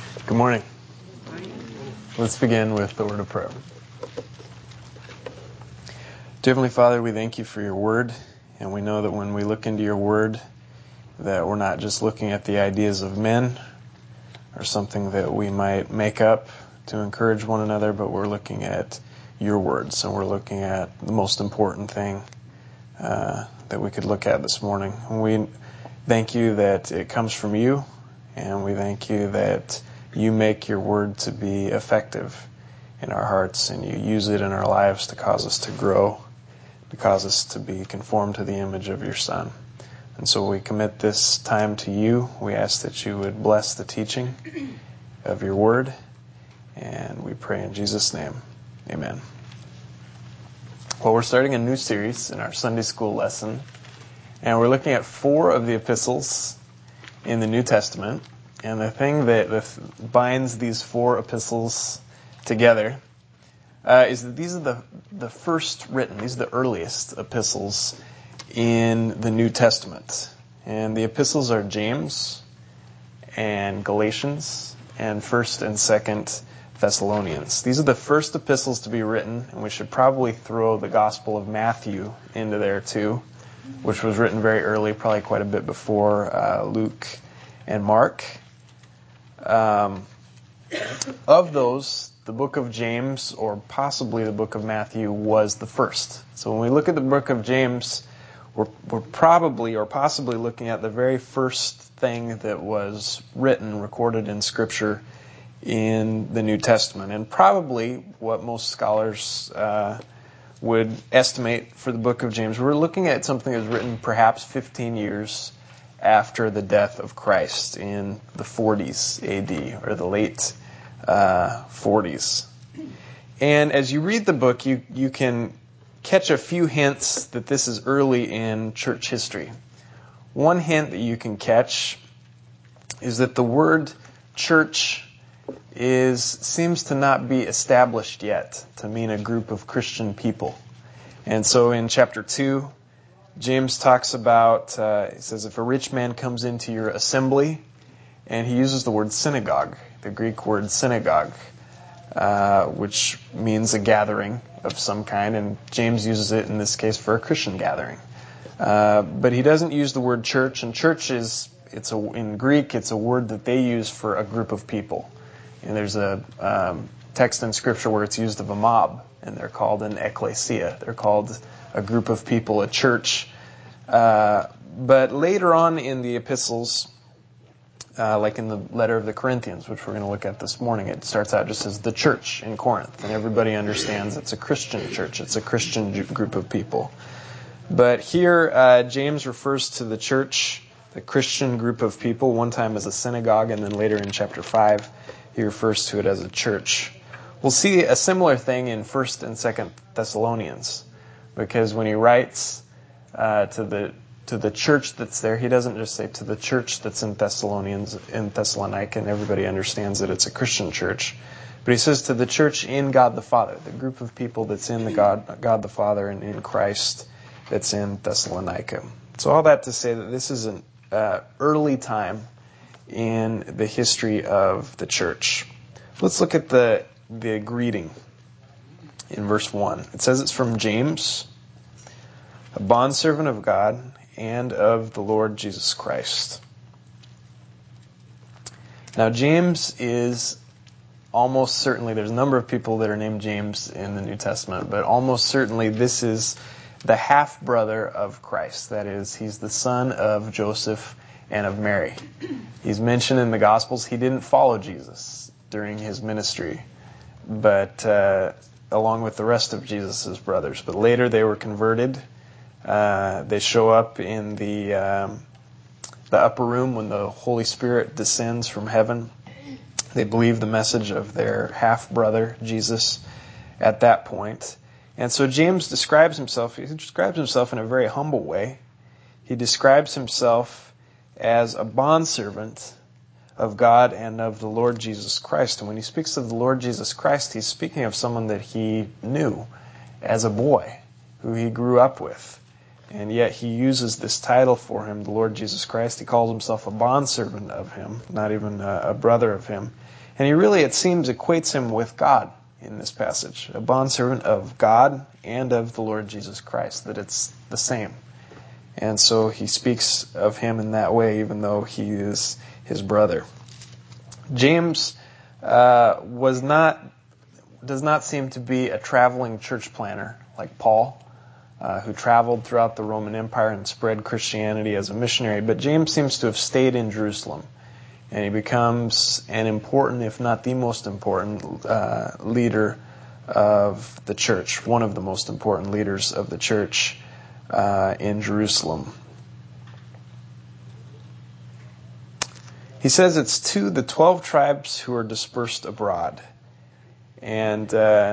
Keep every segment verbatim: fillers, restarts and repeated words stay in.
Good morning. Let's begin with the word of prayer. Dear Heavenly Father, we thank you for your word, and we know that when we look into your word, that we're not just looking at the ideas of men or something that we might make up to encourage one another, but we're looking at your words, and we're looking at the most important thing uh, that we could look at this morning. And we thank you that it comes from you, and we thank you that you make your word to be effective in our hearts, and you use it in our lives to cause us to grow, to cause us to be conformed to the image of your Son. And so we commit this time to you. We ask that you would bless the teaching of your word, and we pray in Jesus' name. Amen. Well, we're starting a new series in our Sunday school lesson, and we're looking at four of the epistles in the New Testament. And the thing that binds these four epistles together uh, is that these are the, the first written, these are the earliest epistles in the New Testament. And the epistles are James and Galatians and First and Second Thessalonians. These are the first epistles to be written, and we should probably throw the Gospel of Matthew into there too, which was written very early, probably quite a bit before uh, Luke and Mark. Um, of those, the book of James, or possibly the book of Matthew, was the first. So when we look at the book of James, we're, we're probably or possibly looking at the very first thing that was written, recorded in Scripture in the New Testament. And probably what most scholars uh, would estimate for the book of James, we're looking at something that was written perhaps fifteen years after the death of Christ in the forties A D, or the late uh, forties. And as you read the book, you, you can catch a few hints that this is early in church history. One hint that you can catch is that the word church is seems to not be established yet to mean a group of Christian people. And so in chapter two, James talks about, uh, he says, if a rich man comes into your assembly, and he uses the word synagogue, the Greek word synagogue, uh, which means a gathering of some kind, and James uses it in this case for a Christian gathering. Uh, but he doesn't use the word church, and church is, it's a, in Greek, it's a word that they use for a group of people. And there's a um, text in Scripture where it's used of a mob, and they're called an ecclesia. They're called a group of people, a church. Uh, but later on in the epistles, uh, like in the letter of the Corinthians, which we're going to look at this morning, it starts out just as the church in Corinth. And everybody understands it's a Christian church. It's a Christian ju- group of people. But here, uh, James refers to the church, the Christian group of people, one time as a synagogue, and then later in chapter five, he refers to it as a church. We'll see a similar thing in First and Second Thessalonians, because when he writes uh, to the to the church that's there, he doesn't just say to the church that's in Thessalonians in Thessalonica, and everybody understands that it's a Christian church, but he says to the church in God the Father, the group of people that's in the God God the Father and in Christ that's in Thessalonica. So all that to say that this is an uh, early time in the history of the church. Let's look at the the greeting in verse one. It says it's from James, a bondservant of God and of the Lord Jesus Christ. Now, James is almost certainly, there's a number of people that are named James in the New Testament, but almost certainly this is the half-brother of Christ. That is, he's the son of Joseph and of Mary. He's mentioned in the Gospels. He didn't follow Jesus during his ministry, but uh, along with the rest of Jesus' brothers. But later they were converted. Uh, they show up in the um, the upper room when the Holy Spirit descends from heaven. They believe the message of their half-brother, Jesus, at that point. And so James describes himself, he describes himself in a very humble way. He describes himself as a bondservant of God and of the Lord Jesus Christ. And when he speaks of the Lord Jesus Christ, he's speaking of someone that he knew as a boy, who he grew up with. And yet he uses this title for him, the Lord Jesus Christ. He calls himself a bondservant of him, not even a, a brother of him. And he really, it seems, equates him with God in this passage. A bondservant of God and of the Lord Jesus Christ, that it's the same. And so he speaks of him in that way, even though he is his brother. James uh, was not, does not seem to be a traveling church planner like Paul, Uh, who traveled throughout the Roman Empire and spread Christianity as a missionary. But James seems to have stayed in Jerusalem, and he becomes an important, if not the most important, uh, leader of the church, one of the most important leaders of the church uh, in Jerusalem. He says it's to the twelve tribes who are dispersed abroad. And uh,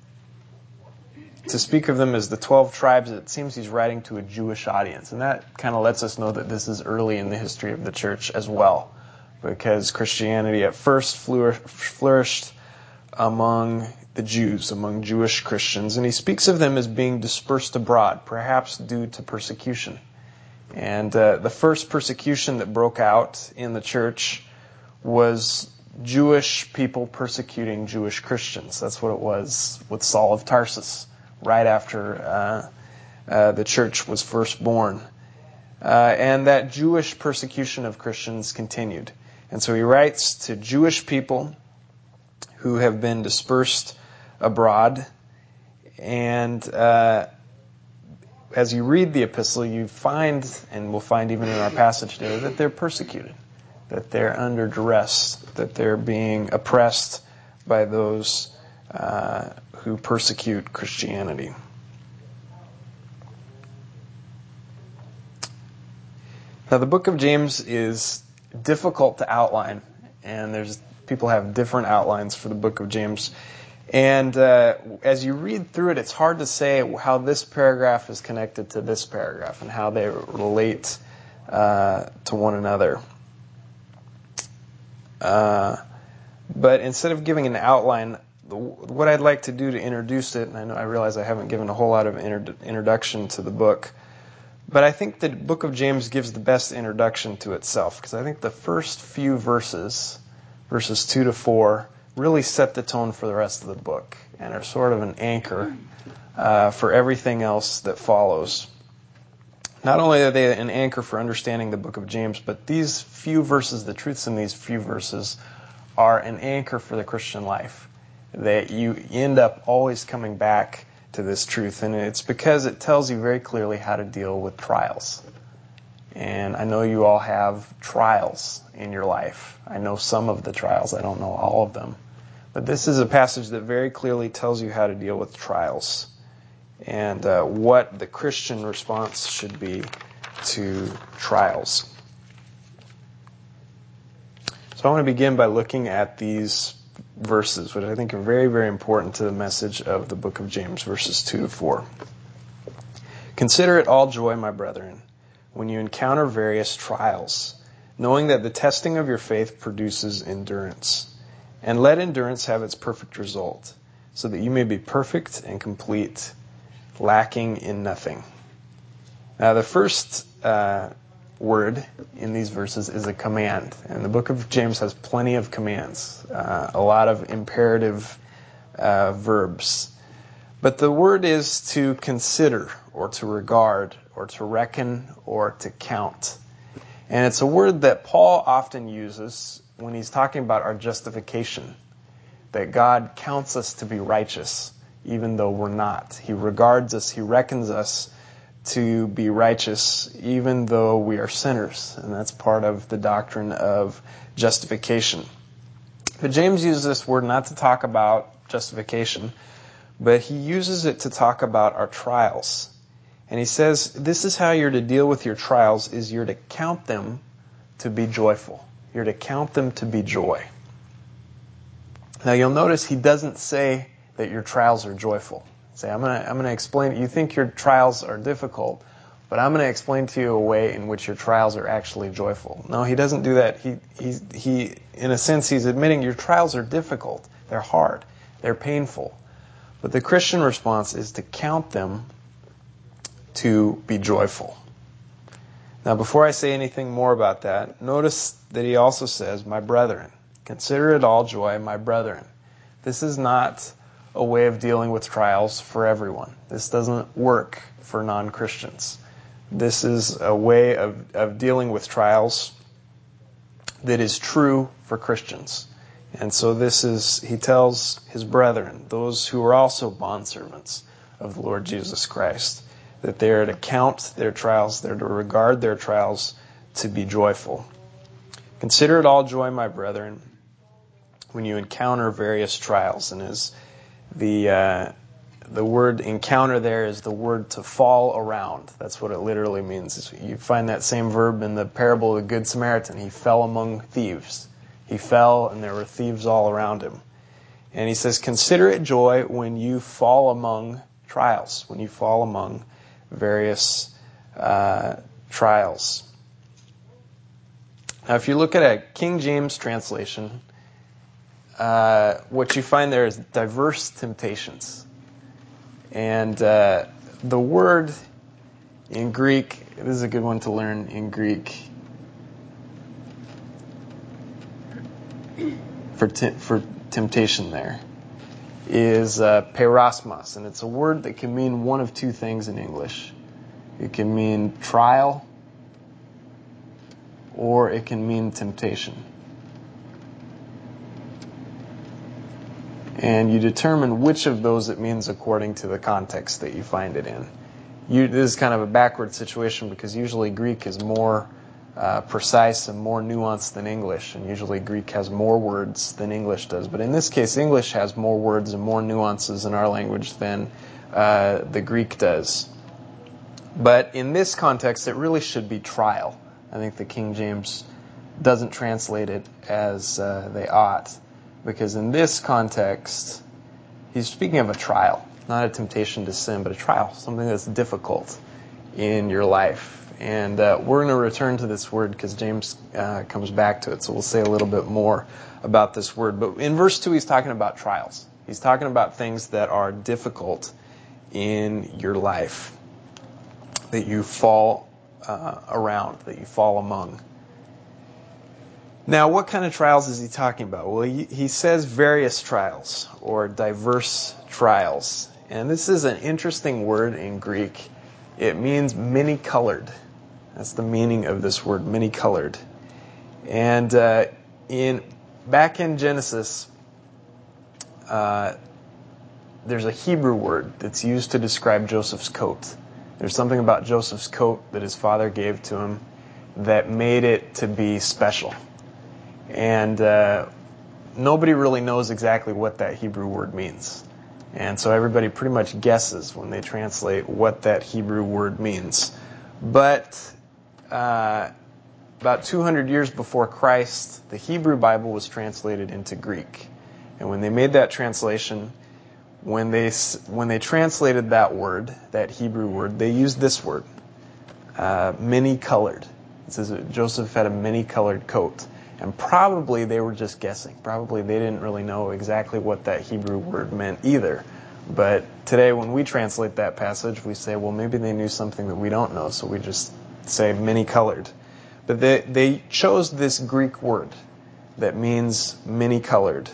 to speak of them as the twelve tribes, it seems he's writing to a Jewish audience. And that kind of lets us know that this is early in the history of the church as well, because Christianity at first flourished among the Jews, among Jewish Christians. And he speaks of them as being dispersed abroad, perhaps due to persecution. And uh, the first persecution that broke out in the church was Jewish people persecuting Jewish Christians. That's what it was with Saul of Tarsus, right after uh, uh, the church was first born. Uh, and that Jewish persecution of Christians continued. And so he writes to Jewish people who have been dispersed abroad. And uh, as you read the epistle, you find, and we'll find even in our passage today, that they're persecuted, that they're under duress, that they're being oppressed by those uh, who persecute Christianity. Now, the book of James is difficult to outline, and there's people have different outlines for the book of James. And uh, as you read through it, it's hard to say how this paragraph is connected to this paragraph and how they relate uh, to one another. Uh, but instead of giving an outline, what I'd like to do to introduce it, and I know I realize I haven't given a whole lot of inter- introduction to the book, but I think the book of James gives the best introduction to itself, because I think the first few verses, verses two to four, really set the tone for the rest of the book and are sort of an anchor uh, for everything else that follows. Not only are they an anchor for understanding the book of James, but these few verses, the truths in these few verses, are an anchor for the Christian life. That you end up always coming back to this truth. And it's because it tells you very clearly how to deal with trials. And I know you all have trials in your life. I know some of the trials. I don't know all of them. But this is a passage that very clearly tells you how to deal with trials and uh, what the Christian response should be to trials. So I want to begin by looking at these verses, which I think are very, very important to the message of the book of James, verses two to four. Consider it all joy, my brethren, when you encounter various trials, knowing that the testing of your faith produces endurance. And let endurance have its perfect result, so that you may be perfect and complete, lacking in nothing. Now, the first uh, word in these verses is a command. And the book of James has plenty of commands, uh, a lot of imperative uh, verbs. But the word is to consider, or to regard, or to reckon, or to count. And it's a word that Paul often uses when he's talking about our justification, that God counts us to be righteous, even though we're not. He regards us, he reckons us to be righteous, even though we are sinners. And that's part of the doctrine of justification. But James uses this word not to talk about justification, but he uses it to talk about our trials. And he says, this is how you're to deal with your trials, is you're to count them to be joyful. You're to count them to be joy. Now you'll notice he doesn't say that your trials are joyful. Say, I'm going to I'm going to explain, you think your trials are difficult, but I'm going to explain to you a way in which your trials are actually joyful. No, he doesn't do that. He, he, he, in a sense, he's admitting your trials are difficult. They're hard. They're painful. But the Christian response is to count them to be joyful. Now, before I say anything more about that, notice that he also says, my brethren. Consider it all joy, my brethren. This is not a way of dealing with trials for everyone. This doesn't work for non-Christians. This is a way of, of dealing with trials that is true for Christians. And so this is, he tells his brethren, those who are also bondservants of the Lord Jesus Christ, that they are to count their trials, they're to regard their trials to be joyful. Consider it all joy, my brethren, when you encounter various trials. And as the uh, the word encounter there is the word to fall around. That's what it literally means. You find that same verb in the parable of the Good Samaritan. He fell among thieves. He fell, and there were thieves all around him. And he says, consider it joy when you fall among trials, when you fall among various uh, trials. Now, if you look at a King James translation, uh, what you find there is diverse temptations. And uh, the word in Greek, this is a good one to learn in Greek, for te- for temptation there, is uh, perasmos. And it's a word that can mean one of two things in English. It can mean trial, or it can mean temptation. And you determine which of those it means according to the context that you find it in. You, this is kind of a backward situation because usually Greek is more uh, precise and more nuanced than English, and usually Greek has more words than English does. But in this case, English has more words and more nuances in our language than uh, the Greek does. But in this context, it really should be trial. I think the King James doesn't translate it as uh, they ought. Because in this context, he's speaking of a trial, not a temptation to sin, but a trial, something that's difficult in your life. And uh, we're going to return to this word because James uh, comes back to it, so we'll say a little bit more about this word. But in verse two, he's talking about trials. He's talking about things that are difficult in your life, that you fall uh, around, that you fall among. Now, what kind of trials is he talking about? Well, he, he says various trials or diverse trials. And this is an interesting word in Greek. It means many-colored. That's the meaning of this word, many-colored. And uh, in back in Genesis, uh, there's a Hebrew word that's used to describe Joseph's coat. There's something about Joseph's coat that his father gave to him that made it to be special. And uh, nobody really knows exactly what that Hebrew word means. And so everybody pretty much guesses when they translate what that Hebrew word means. But uh, about two hundred years before Christ, the Hebrew Bible was translated into Greek. And when they made that translation, when they when they translated that word, that Hebrew word, they used this word, uh, many-colored. It says that Joseph had a many-colored coat. And probably they were just guessing. Probably they didn't really know exactly what that Hebrew word meant either. But today when we translate that passage, we say, well, maybe they knew something that we don't know, so we just say many-colored. But they, they chose this Greek word that means many-colored.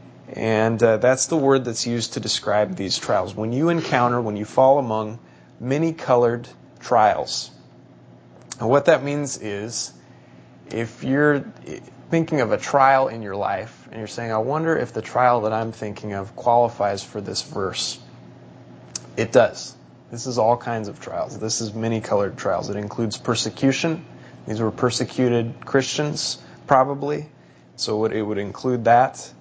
And uh, that's the word that's used to describe these trials. When you encounter, when you fall among many-colored trials. And what that means is, if you're thinking of a trial in your life and you're saying, I wonder if the trial that I'm thinking of qualifies for this verse, it does. This is all kinds of trials. This is many-colored trials. It includes persecution. These were persecuted Christians, probably. So it would include that.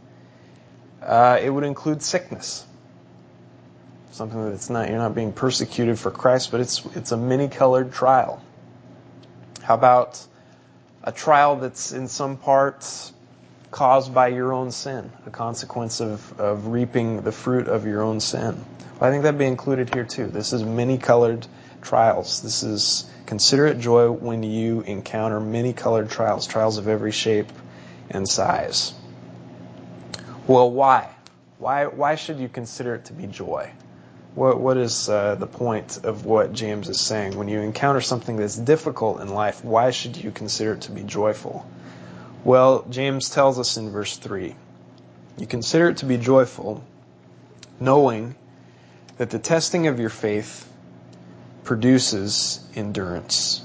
Uh, it would include sickness. Something that's not, you're not being persecuted for Christ, but it's it's a many-colored trial. How about a trial that's in some part caused by your own sin, a consequence of, of reaping the fruit of your own sin? Well, I think that'd be included here too. This is many-colored trials. This is, consider it joy when you encounter many-colored trials, trials of every shape and size. Well, why? Why, why should you consider it to be joy? What What is uh, the point of what James is saying? When you encounter something that's difficult in life, why should you consider it to be joyful? Well, James tells us in verse three, you consider it to be joyful, knowing that the testing of your faith produces endurance.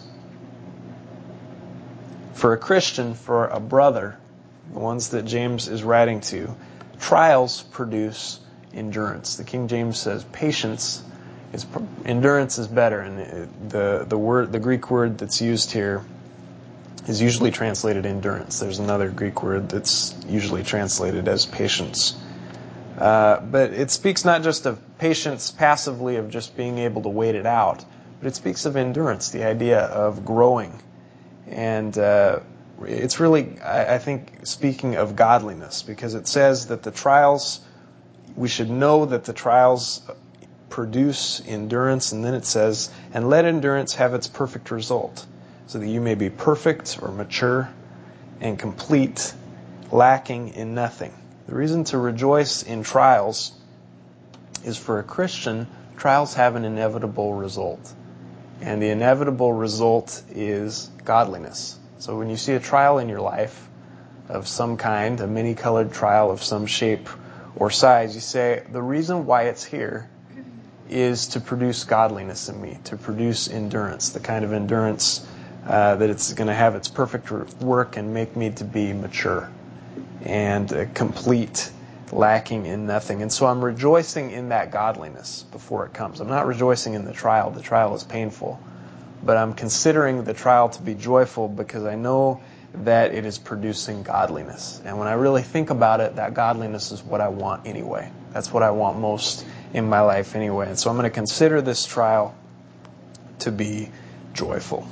For a Christian, for a brother, the ones that James is writing to, trials produce endurance. The King James says patience is endurance is better, and the the word the Greek word that's used here is usually translated endurance. There's another Greek word that's usually translated as patience. Uh, but it speaks not just of patience passively, of just being able to wait it out, but it speaks of endurance, the idea of growing. And uh, it's really, I, I think, speaking of godliness, because it says that the trials, we should know that the trials produce endurance, and then it says, and let endurance have its perfect result, so that you may be perfect or mature and complete, lacking in nothing. The reason to rejoice in trials is, for a Christian, trials have an inevitable result. And the inevitable result is godliness. So when you see a trial in your life of some kind, a many-colored trial of some shape or size, you say, the reason why it's here is to produce godliness in me, to produce endurance, the kind of endurance uh, that it's going to have its perfect work and make me to be mature and uh, complete, lacking in nothing. And so I'm rejoicing in that godliness before it comes. I'm not rejoicing in the trial. The trial is painful. But I'm considering the trial to be joyful because I know that it is producing godliness. And when I really think about it, that godliness is what I want anyway. That's what I want most in my life anyway. And so I'm going to consider this trial to be joyful.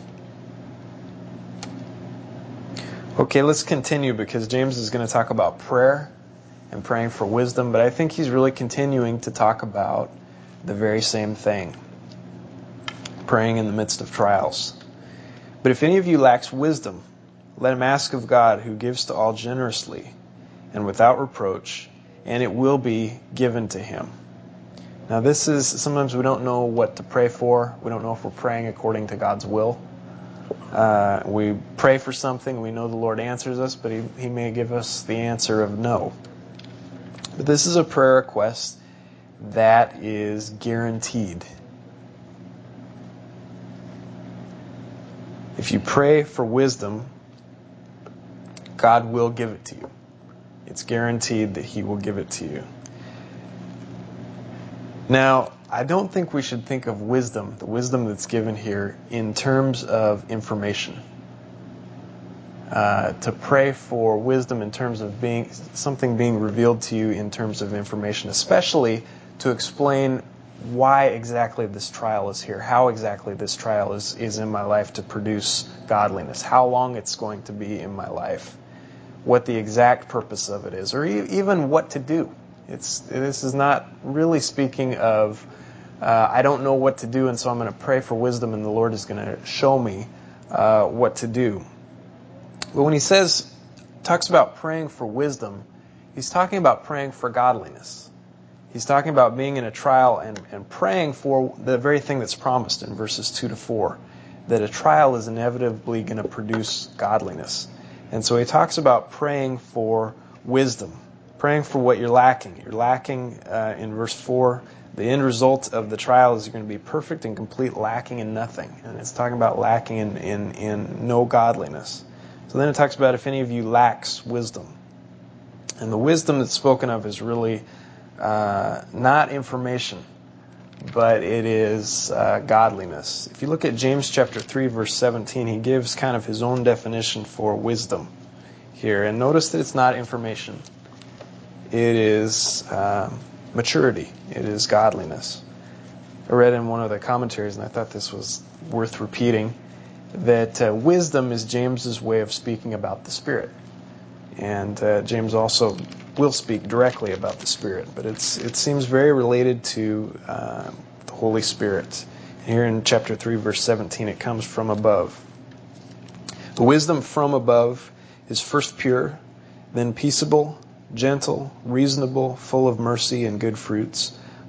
Okay, let's continue, because James is going to talk about prayer and praying for wisdom, but I think he's really continuing to talk about the very same thing, praying in the midst of trials. But if any of you lacks wisdom, let him ask of God, who gives to all generously and without reproach, and it will be given to him. Now this is, sometimes we don't know what to pray for. We don't know if we're praying according to God's will. Uh, we pray for something, we know the Lord answers us, but he, he may give us the answer of no. But this is a prayer request that is guaranteed. If you pray for wisdom, God will give it to you. It's guaranteed that he will give it to you. Now, I don't think we should think of wisdom, the wisdom that's given here, in terms of information. Uh, to pray for wisdom in terms of being something being revealed to you in terms of information, especially to explain why exactly this trial is here, how exactly this trial is, is in my life to produce godliness, how long it's going to be in my life, what the exact purpose of it is, or e- even what to do. It's this is not really speaking of uh, I don't know what to do, and so I'm going to pray for wisdom, and the Lord is going to show me uh, what to do. But when he says, talks about praying for wisdom, he's talking about praying for godliness. He's talking about being in a trial and, and praying for the very thing that's promised in verses two to four, that a trial is inevitably going to produce godliness. And so he talks about praying for wisdom, praying for what you're lacking. You're lacking uh, in verse four. The end result of the trial is you're going to be perfect and complete, lacking in nothing. And it's talking about lacking in, in, in no godliness. So then it talks about if any of you lacks wisdom. And the wisdom that's spoken of is really uh, not information, but it is uh, godliness. If you look at James chapter three, verse seventeen, he gives kind of his own definition for wisdom here. And notice that it's not information. It is um, maturity. It is godliness. I read in one of the commentaries, and I thought this was worth repeating, that uh, wisdom is James's way of speaking about the Spirit. And uh, James also will speak directly about the Spirit, but it's it seems very related to uh, the Holy Spirit. Here in chapter three, verse seventeen, it comes from above. The wisdom from above is first pure, then peaceable, gentle, reasonable, full of mercy and good fruits,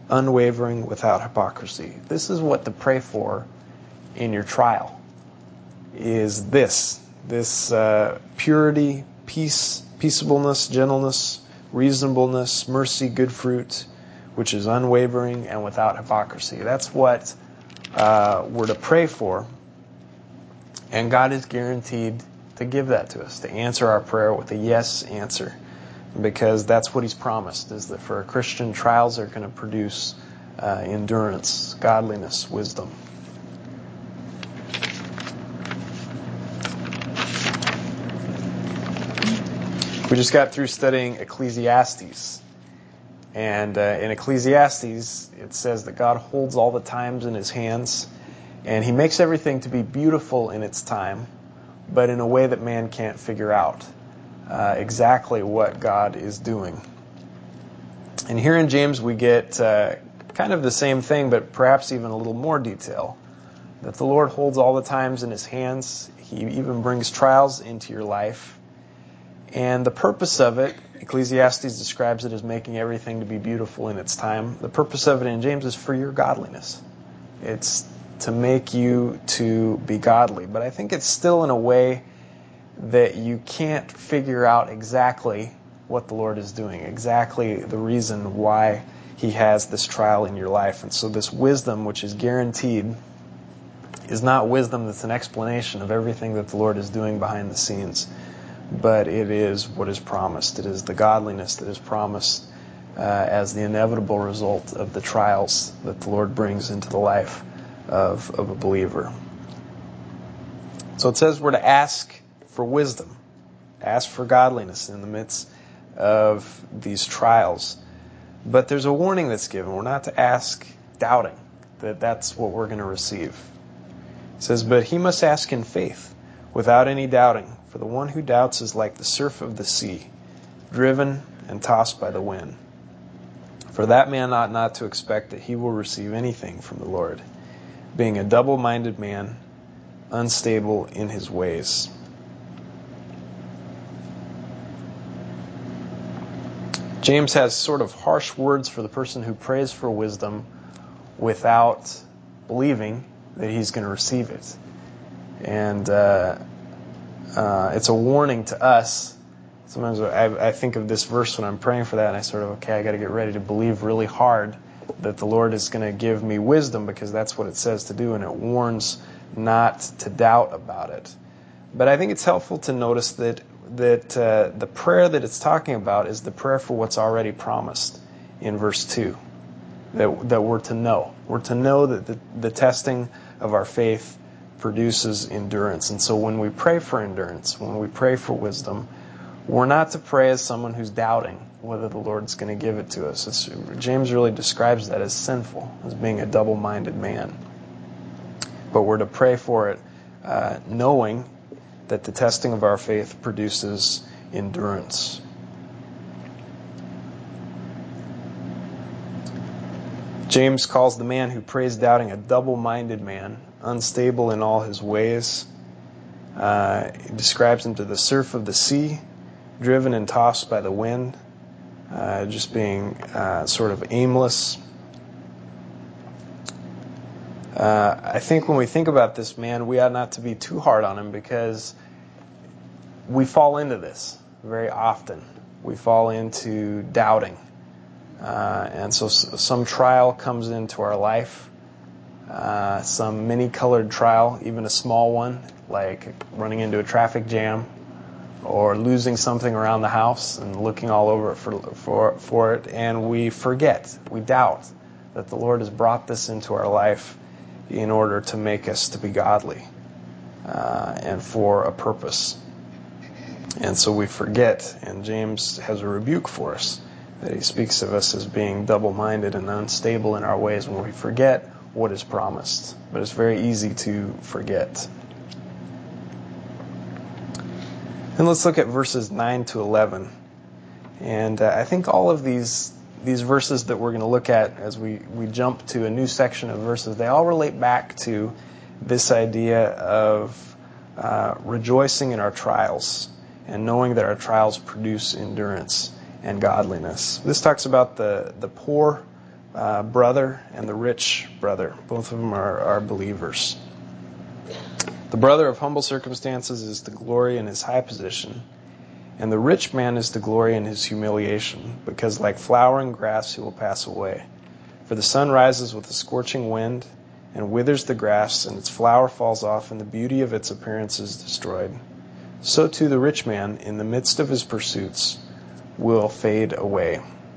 unwavering, without hypocrisy. This is what to pray for in your trial, is this. This uh, purity, peace, peaceableness, gentleness, reasonableness, mercy, good fruit, which is unwavering and without hypocrisy. That's what uh, we're to pray for. And God is guaranteed to give that to us, to answer our prayer with a yes answer. Because that's what He's promised, is that for a Christian, trials are going to produce uh, endurance, godliness, wisdom. We just got through studying Ecclesiastes. And uh, in Ecclesiastes, it says that God holds all the times in His hands, and He makes everything to be beautiful in its time, but in a way that man can't figure out uh, exactly what God is doing. And here in James, we get uh, kind of the same thing, but perhaps even a little more detail. That the Lord holds all the times in His hands. He even brings trials into your life. And the purpose of it, Ecclesiastes describes it as making everything to be beautiful in its time. The purpose of it in James is for your godliness. It's to make you to be godly. But I think it's still in a way that you can't figure out exactly what the Lord is doing, exactly the reason why He has this trial in your life. And so this wisdom, which is guaranteed, is not wisdom that's an explanation of everything that the Lord is doing behind the scenes. But it is what is promised. It is the godliness that is promised uh, as the inevitable result of the trials that the Lord brings into the life of, of a believer. So it says we're to ask for wisdom, ask for godliness in the midst of these trials. But there's a warning that's given. We're not to ask doubting that that's what we're going to receive. It says, but he must ask in faith, without any doubting. For the one who doubts is like the surf of the sea, driven and tossed by the wind. For that man ought not to expect that he will receive anything from the Lord, being a double-minded man, unstable in his ways. James has sort of harsh words for the person who prays for wisdom without believing that he's going to receive it. And uh, uh, it's a warning to us. Sometimes I, I think of this verse when I'm praying for that, and I sort of, okay, I got to get ready to believe really hard that the Lord is going to give me wisdom, because that's what it says to do, and it warns not to doubt about it. But I think it's helpful to notice that that uh, the prayer that it's talking about is the prayer for what's already promised in verse two, that, that we're to know. We're to know that the, the testing of our faith produces endurance. And so when we pray for endurance, when we pray for wisdom, we're not to pray as someone who's doubting whether the Lord's going to give it to us. It's, James really describes that as sinful, as being a double-minded man. But we're to pray for it uh, knowing that the testing of our faith produces endurance. James calls the man who prays doubting a double-minded man, unstable in all his ways. Uh, he describes him to the surf of the sea, driven and tossed by the wind, uh, just being uh, sort of aimless. Uh, I think when we think about this man, we ought not to be too hard on him, because we fall into this very often. We fall into doubting. Uh, and so s- some trial comes into our life, uh, some many-colored trial, even a small one, like running into a traffic jam or losing something around the house and looking all over it for, for, for it, and we forget, we doubt that the Lord has brought this into our life in order to make us to be godly uh, and for a purpose. And so we forget, and James has a rebuke for us, that he speaks of us as being double-minded and unstable in our ways when we forget what is promised. But it's very easy to forget. And let's look at verses nine to eleven. And uh, I think all of these these verses that we're going to look at as we, we jump to a new section of verses, they all relate back to this idea of uh, rejoicing in our trials and knowing that our trials produce endurance and godliness. This talks about the, the poor uh, brother and the rich brother. Both of them are, are believers. The brother of humble circumstances is to glory in his high position, and the rich man is to glory in his humiliation, because like flowering grass he will pass away. For the sun rises with a scorching wind, and withers the grass, and its flower falls off, and the beauty of its appearance is destroyed. So too the rich man, in the midst of his pursuits, will fade away.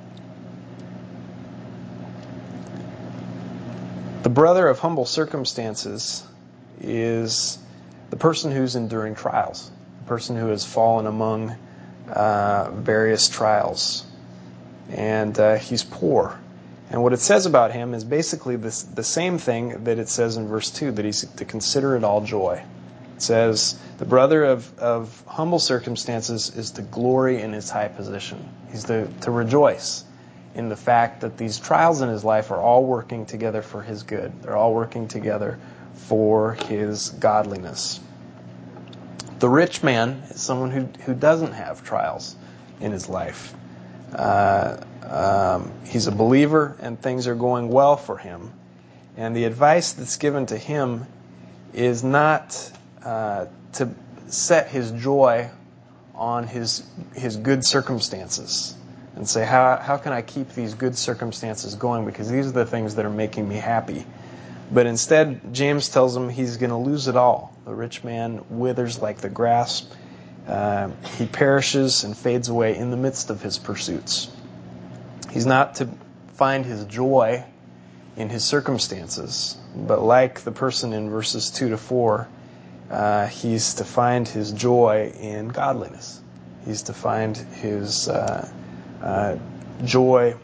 The brother of humble circumstances is the person who's enduring trials, the person who has fallen among uh, various trials, and uh, he's poor. And what it says about him is basically this, the same thing that it says in verse two, that he's to consider it all joy. It says, the brother of, of humble circumstances is to glory in his high position. He's to, to rejoice in the fact that these trials in his life are all working together for his good. They're all working together for his godliness. The rich man is someone who, who doesn't have trials in his life. Uh, um, he's a believer and things are going well for him. And the advice that's given to him is not uh, to set his joy on his his good circumstances and say, how how can I keep these good circumstances going, because these are the things that are making me happy. But instead, James tells him he's going to lose it all. The rich man withers like the grass. Uh, he perishes and fades away in the midst of his pursuits. He's not to find his joy in his circumstances, but like the person in verses two to four, uh, he's to find his joy in godliness. He's to find his uh, uh, joy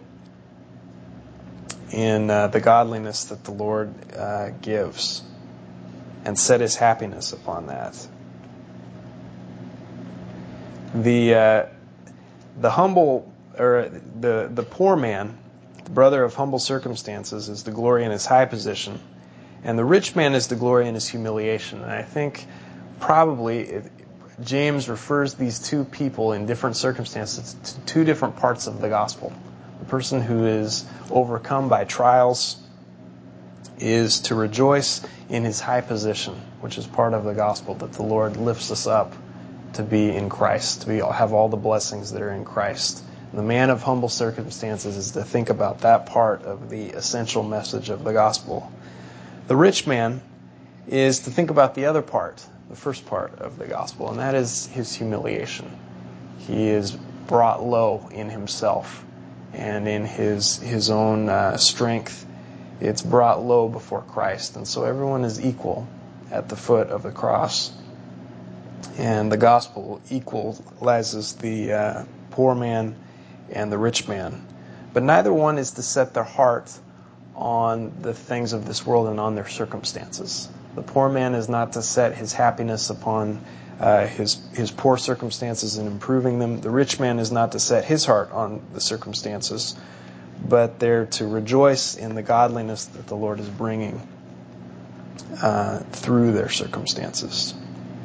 in uh, the godliness that the Lord uh, gives, and set his happiness upon that. The uh, the humble or the the poor man, the brother of humble circumstances, is the glory in his high position, and the rich man is the glory in his humiliation. And I think probably it, James refers these two people in different circumstances to two different parts of the gospel. The person who is overcome by trials is to rejoice in his high position, which is part of the gospel, that the Lord lifts us up to be in Christ, to be, have all the blessings that are in Christ. And the man of humble circumstances is to think about that part of the essential message of the gospel. The rich man is to think about the other part, the first part of the gospel, and that is his humiliation. He is brought low in himself and in his his own uh, strength. It's brought low before Christ, and so everyone is equal at the foot of the cross. And the gospel equalizes the uh, poor man and the rich man. But neither one is to set their heart on the things of this world and on their circumstances. The poor man is not to set his happiness upon uh, his his poor circumstances and improving them. The rich man is not to set his heart on the circumstances, but they're to rejoice in the godliness that the Lord is bringing uh, through their circumstances.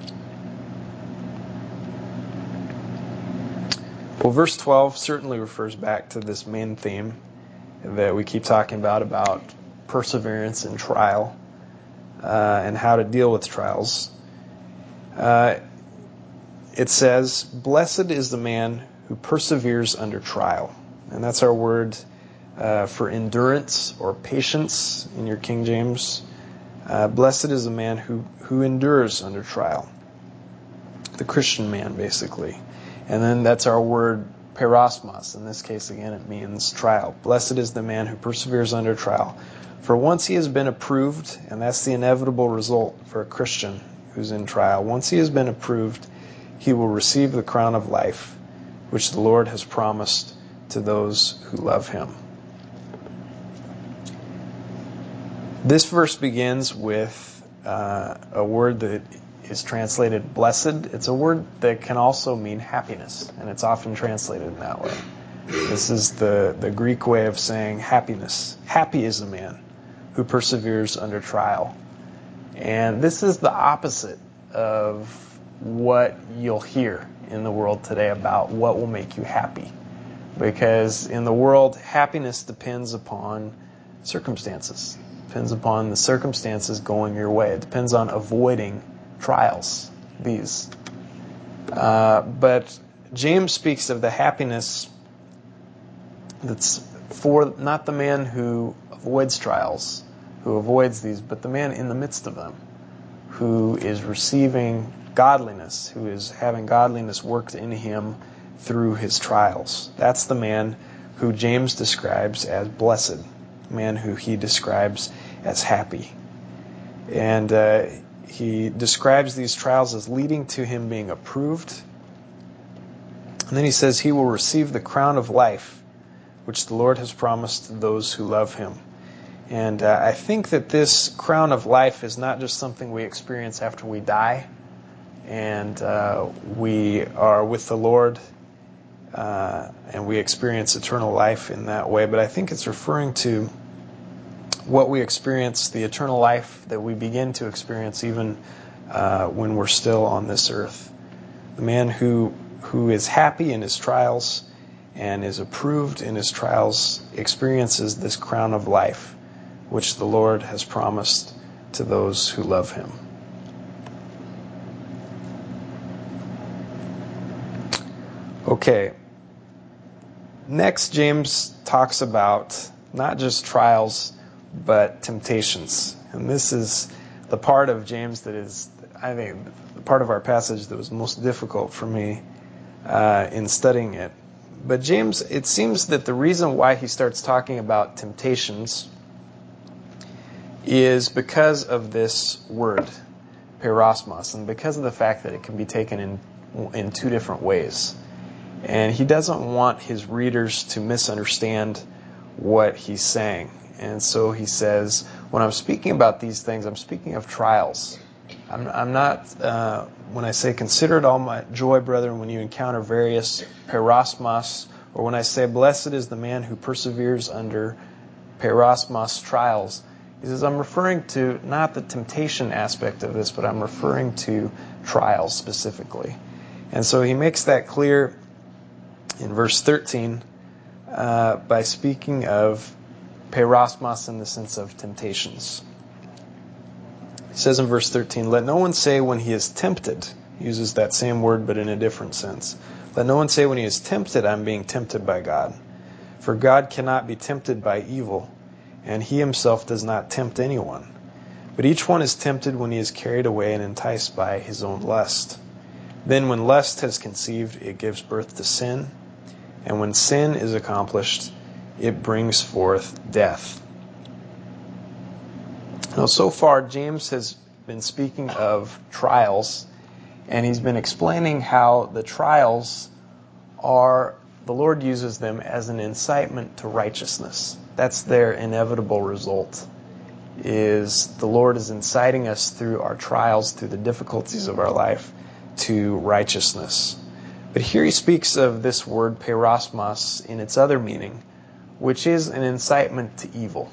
Well, verse twelve certainly refers back to this main theme that we keep talking about, about perseverance in trial uh, and how to deal with trials. Uh, it says, "Blessed is the man who perseveres under trial." And that's our word uh, for endurance or patience in your King James. Uh, blessed is the man who, who endures under trial. The Christian man, basically. And then that's our word perosmos. In this case, again, it means trial. Blessed is the man who perseveres under trial. For once he has been approved, and that's the inevitable result for a Christian who's in trial, once he has been approved, he will receive the crown of life, which the Lord has promised to those who love him. This verse begins with uh, a word that is translated blessed. It's a word that can also mean happiness, and it's often translated in that way. This is the, the Greek way of saying happiness. Happy is the man who perseveres under trial. And this is the opposite of what you'll hear in the world today about what will make you happy. Because in the world, happiness depends upon circumstances. It depends upon the circumstances going your way. It depends on avoiding trials, these. Uh, but James speaks of the happiness that's for not the man who avoids trials, who avoids these, but the man in the midst of them, who is receiving godliness, who is having godliness worked in him through his trials. That's the man who James describes as blessed, the man who he describes as happy. And uh, he describes these trials as leading to him being approved. And then he says he will receive the crown of life, which the Lord has promised to those who love him. And uh, I think that this crown of life is not just something we experience after we die and uh, we are with the Lord uh, and we experience eternal life in that way, but I think it's referring to what we experience, the eternal life that we begin to experience even uh, when we're still on this earth. The man who who is happy in his trials and is approved in his trials experiences this crown of life, which the Lord has promised to those who love him. Okay. Next, James talks about not just trials, but temptations. And this is the part of James that is, I think, the part of our passage that was most difficult for me uh, in studying it. But James, it seems that the reason why he starts talking about temptations is because of this word, perosmos, and because of the fact that it can be taken in in two different ways. And he doesn't want his readers to misunderstand what he's saying. And so he says, when I'm speaking about these things, I'm speaking of trials. I'm, I'm not, uh, when I say consider it all my joy, brethren, when you encounter various perosmos, or when I say blessed is the man who perseveres under perosmos trials, he says I'm referring to not the temptation aspect of this, but I'm referring to trials specifically. And so he makes that clear in verse thirteen uh, by speaking of perosmos in the sense of temptations. He says in verse thirteen, let no one say when he is tempted, he uses that same word but in a different sense. Let no one say when he is tempted, I'm being tempted by God. For God cannot be tempted by evil, and he himself does not tempt anyone. But each one is tempted when he is carried away and enticed by his own lust. Then when lust has conceived, it gives birth to sin. And when sin is accomplished, it brings forth death. Now, so far, James has been speaking of trials, and he's been explaining how the trials are, the Lord uses them as an incitement to righteousness. That's their inevitable result, is the Lord is inciting us through our trials, through the difficulties of our life, to righteousness. But here he speaks of this word perosmos in its other meaning, which is an incitement to evil.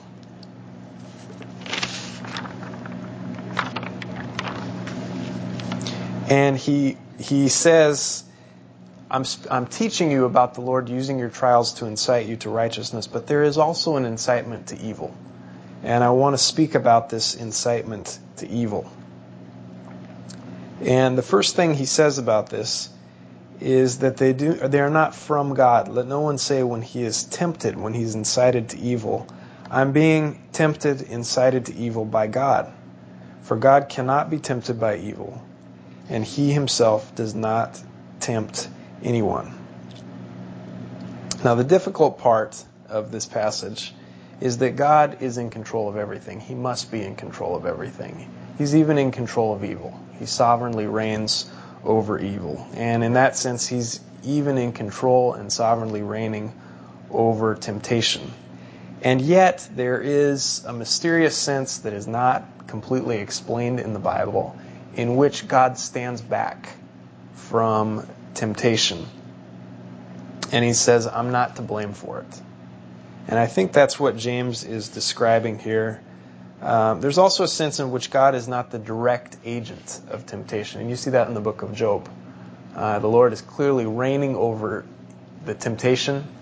And he he says, I'm I'm teaching you about the Lord using your trials to incite you to righteousness, but there is also an incitement to evil. And I want to speak about this incitement to evil. And the first thing he says about this is that they do they are not from God. Let no one say when he is tempted, when he's incited to evil, I'm being tempted, incited to evil by God. For God cannot be tempted by evil, and he himself does not tempt anyone. Now, the difficult part of this passage is that God is in control of everything. He must be in control of everything. He's even in control of evil. He sovereignly reigns over evil. And in that sense, he's even in control and sovereignly reigning over temptation. And yet, there is a mysterious sense that is not completely explained in the Bible in which God stands back from temptation. And he says, I'm not to blame for it. And I think that's what James is describing here. Um, there's also a sense in which God is not the direct agent of temptation. And you see that in the book of Job. Uh, the Lord is clearly reigning over the temptation,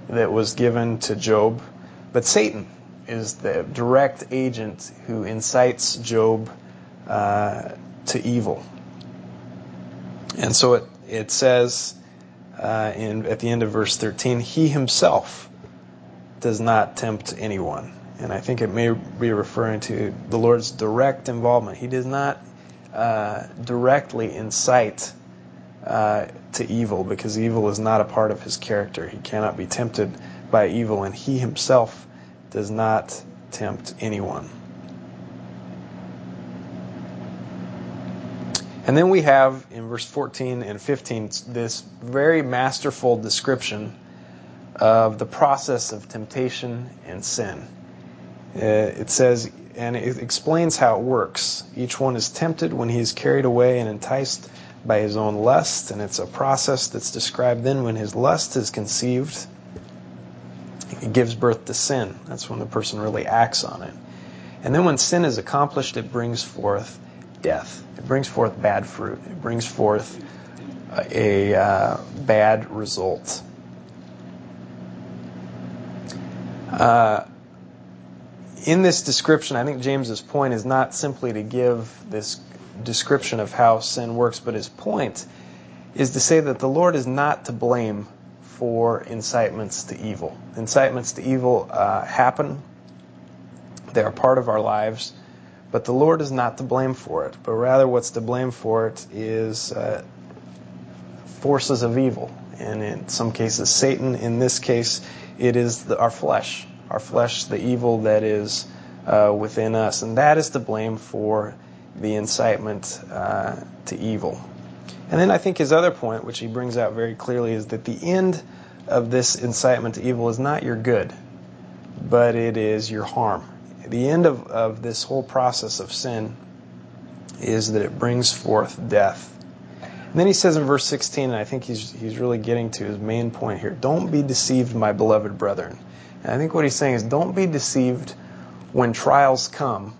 that was given to Job, but Satan is the direct agent who incites Job uh, to evil. And so it, it says uh, in at the end of verse thirteen, he himself does not tempt anyone. And I think it may be referring to the Lord's direct involvement. He does not uh, directly incite uh, to evil, because evil is not a part of his character. He cannot be tempted by evil, and he himself does not tempt anyone. And then we have in verse fourteen and fifteen this very masterful description of the process of temptation and sin. Uh, it says, and it explains how it works. Each one is tempted when he is carried away and enticed by his own lust, and it's a process that's described then when his lust is conceived. It gives birth to sin. That's when the person really acts on it. And then when sin is accomplished, it brings forth death. It brings forth bad fruit. It brings forth a, a uh, bad result. Uh, in this description, I think James's point is not simply to give this description of how sin works, but his point is to say that the Lord is not to blame for incitements to evil. Incitements to evil uh, happen. They are part of our lives, but the Lord is not to blame for it, but rather what's to blame for it is uh, forces of evil. And in some cases, Satan. In this case, it is the, our flesh. Our flesh, the evil that is uh, within us. And that is to blame for the incitement uh, to evil. And then I think his other point, which he brings out very clearly, is that the end of this incitement to evil is not your good, but it is your harm. The end of, of this whole process of sin is that it brings forth death. And then he says in verse sixteen, and I think he's he's really getting to his main point here, don't be deceived, my beloved brethren. And I think what he's saying is don't be deceived when trials come,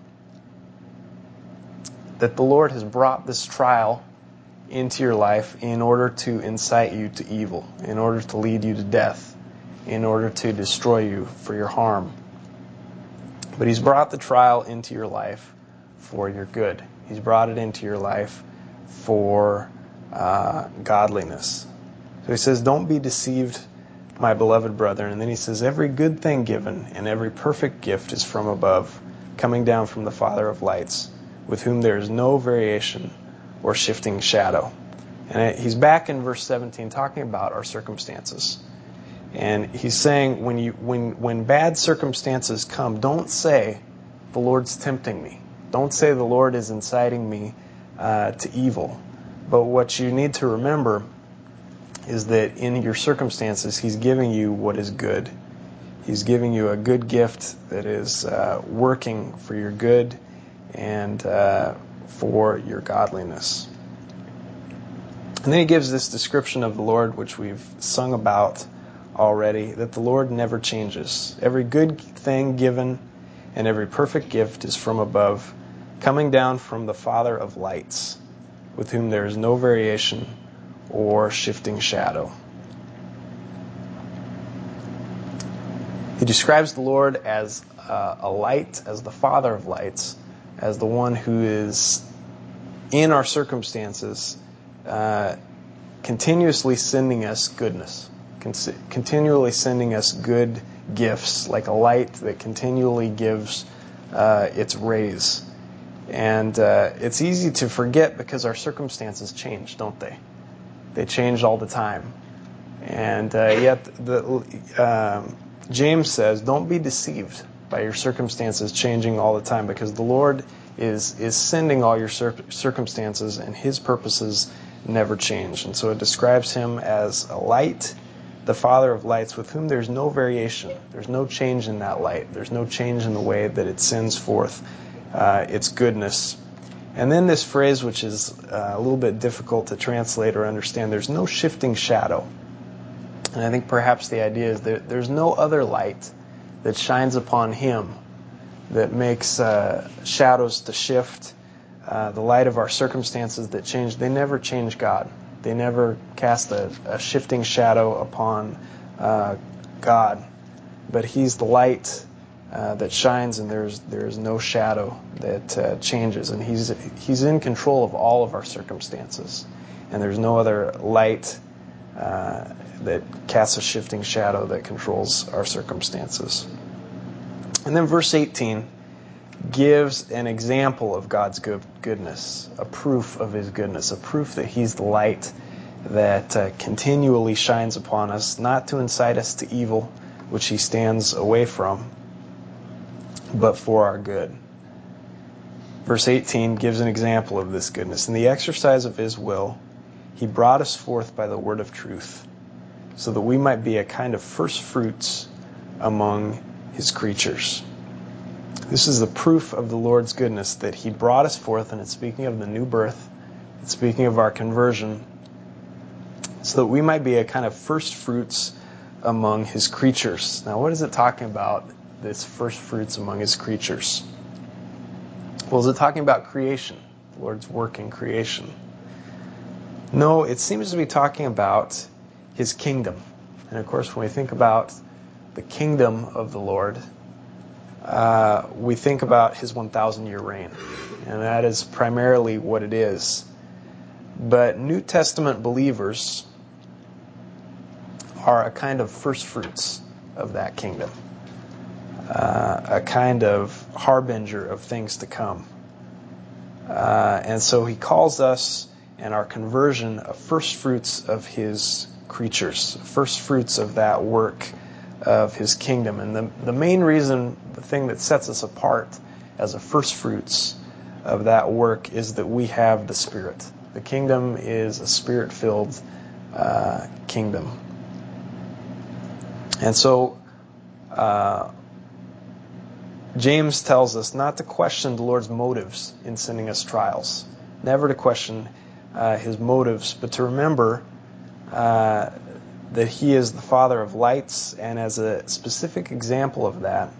that the Lord has brought this trial into your life in order to incite you to evil, in order to lead you to death, in order to destroy you for your harm. But he's brought the trial into your life for your good. He's brought it into your life for uh, godliness. So he says, don't be deceived, my beloved brethren. And then he says, every good thing given and every perfect gift is from above, coming down from the Father of lights, with whom there is no variation or shifting shadow. And he's back in verse seventeen talking about our circumstances. And he's saying when you when when bad circumstances come, don't say, the Lord's tempting me. Don't say the Lord is inciting me uh, to evil. But what you need to remember is that in your circumstances, he's giving you what is good. He's giving you a good gift that is uh, working for your good and uh, for your godliness. And then he gives this description of the Lord, which we've sung about already, that the Lord never changes. Every good thing given and every perfect gift is from above, coming down from the Father of lights, with whom there is no variation or shifting shadow. He describes the Lord as uh, a light, as the Father of lights, as the one who is in our circumstances, uh, continuously sending us goodness, con- continually sending us good gifts, like a light that continually gives uh, its rays. And uh, it's easy to forget because our circumstances change, don't they? They change all the time. And uh, yet, the, um, James says, don't be deceived by your circumstances changing all the time, because the Lord is is sending all your cir- circumstances, and his purposes never change. And so it describes him as a light, the Father of lights, with whom there's no variation. There's no change in that light. There's no change in the way that it sends forth uh, its goodness. And then this phrase, which is uh, a little bit difficult to translate or understand, there's no shifting shadow. And I think perhaps the idea is that there's no other light that shines upon him that makes uh, shadows to shift. Uh, the light of our circumstances that change, they never change God. They never cast a, a shifting shadow upon uh, God, but He's the light uh, that shines, and there's there's no shadow that uh, changes, and He's He's in control of all of our circumstances, and there's no other light uh, that casts a shifting shadow that controls our circumstances. And then verse eighteen gives an example of God's good, goodness, a proof of His goodness, a proof that He's the light that uh, continually shines upon us, not to incite us to evil, which He stands away from, but for our good. Verse eighteen gives an example of this goodness. In the exercise of His will, He brought us forth by the word of truth, so that we might be a kind of first fruits among His creatures. This is the proof of the Lord's goodness, that He brought us forth, and it's speaking of the new birth, it's speaking of our conversion, so that we might be a kind of first fruits among His creatures. Now, what is it talking about, this first fruits among His creatures? Well, is it talking about creation, the Lord's work in creation? No, it seems to be talking about His kingdom. And of course, when we think about the kingdom of the Lord, uh, we think about His one thousand year reign. And that is primarily what it is. But New Testament believers are a kind of first fruits of that kingdom, uh, a kind of harbinger of things to come. Uh, and so He calls us and our conversion of first fruits of His creatures, first fruits of that work of His kingdom. And the, the main reason, the thing that sets us apart as a first fruits of that work is that we have the Spirit. The kingdom is a Spirit-filled uh, kingdom. And so uh, James tells us not to question the Lord's motives in sending us trials. Never to question uh, His motives, but to remember uh, that He is the Father of lights, and as a specific example of that,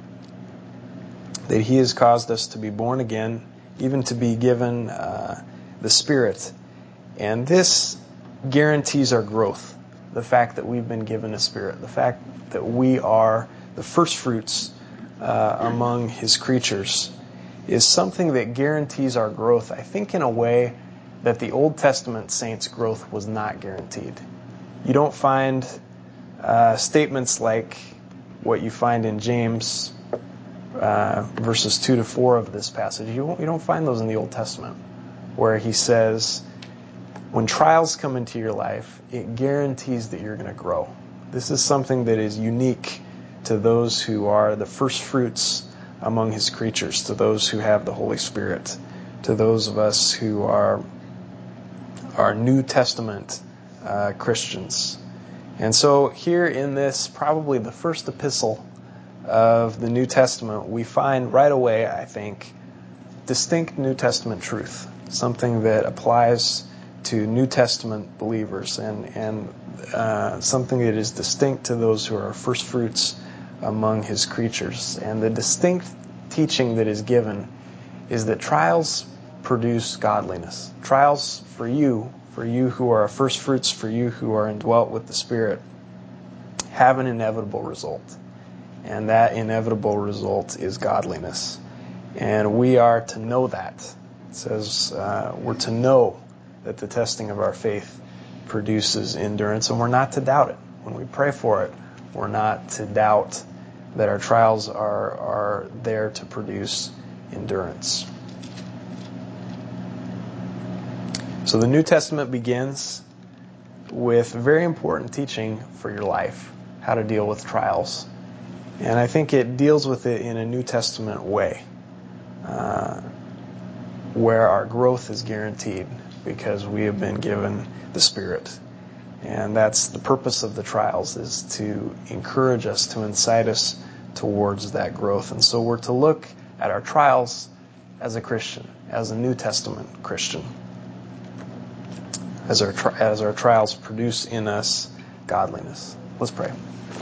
that He has caused us to be born again, even to be given uh, the Spirit. And this guarantees our growth. The fact that we've been given a Spirit, the fact that we are the first fruits uh, among His creatures, is something that guarantees our growth, I think, in a way that the Old Testament saints' growth was not guaranteed. You don't find uh, statements like what you find in James uh, verses two to four of this passage. You, won't, you don't find those in the Old Testament, where he says, when trials come into your life, it guarantees that you're going to grow. This is something that is unique to those who are the first fruits among His creatures, to those who have the Holy Spirit, to those of us who are, are New Testament uh, Christians. And so here in this, probably the first epistle of the New Testament, we find right away, I think, distinct New Testament truth, something that applies to New Testament believers, and, and uh, something that is distinct to those who are first fruits among His creatures. And the distinct teaching that is given is that trials produce godliness. Trials for you, for you who are first fruits, for you who are indwelt with the Spirit, have an inevitable result. And that inevitable result is godliness. And we are to know that. It says uh, we're to know that the testing of our faith produces endurance, and we're not to doubt it. When we pray for it, we're not to doubt that our trials are, are there to produce endurance. So the New Testament begins with very important teaching for your life, how to deal with trials. And I think it deals with it in a New Testament way, uh, where our growth is guaranteed because we have been given the Spirit. And that's the purpose of the trials, is to encourage us, to incite us towards that growth. And so we're to look at our trials as a Christian, as a New Testament Christian, as our tri- as our trials produce in us godliness. Let's pray.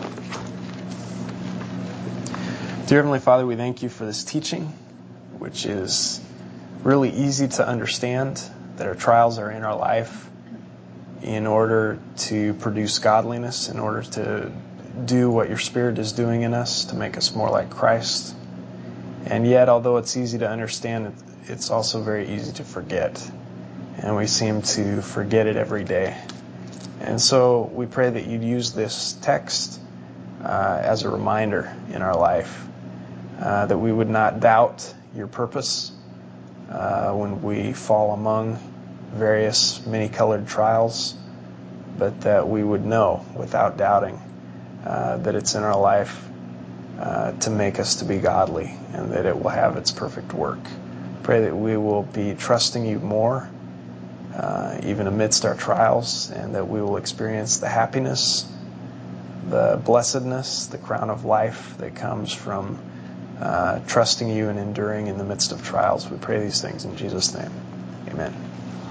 Dear Heavenly Father, we thank You for this teaching, which is really easy to understand, that our trials are in our life in order to produce godliness, in order to do what your Spirit is doing in us to make us more like Christ. And yet, although it's easy to understand, it's also very easy to forget. And we seem to forget it every day. And so we pray that you'd use this text uh, as a reminder in our life, uh, that we would not doubt your purpose uh, when we fall among various many-colored trials, but that we would know without doubting uh, that it's in our life uh, to make us to be godly, and that it will have its perfect work. Pray that we will be trusting you more, uh, even amidst our trials, and that we will experience the happiness, the blessedness, the crown of life that comes from uh, trusting you and enduring in the midst of trials. We pray these things in Jesus' name. Amen.